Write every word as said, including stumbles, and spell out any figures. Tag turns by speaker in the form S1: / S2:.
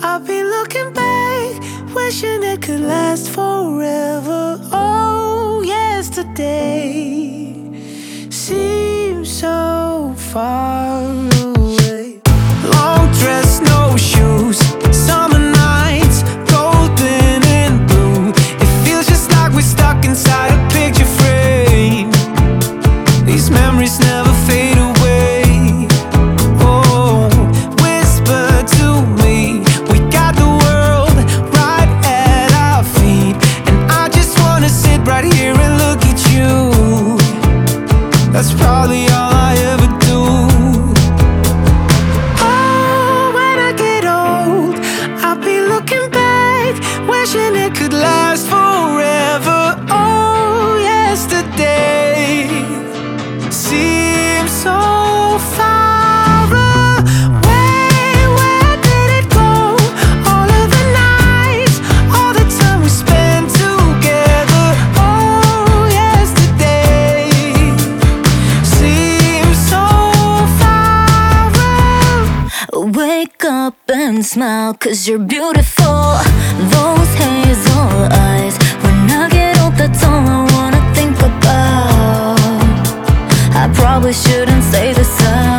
S1: I've been looking back, wishing it could last forever. Oh, yesterday seems so far away. Long dress, no shoes, summer nights, golden and blue. It feels just like we're stuck inside a picture frame. These memories never fade away. Oh, whisper to me, we got the world right at our feet, and I just wanna sit right here and look at you. That's probably all I ever do. Oh, when I get old, I'll be looking back, wishing it could last forever. Oh, yesterday seems so far away. Where did it go? All of the nights, all the time we spent together. Oh, yesterday seems so far away.
S2: Wake up and smile, cause you're beautiful. Those hazel eyes, when I get old, that's all I wanna think about. I probably shouldn't stay the same.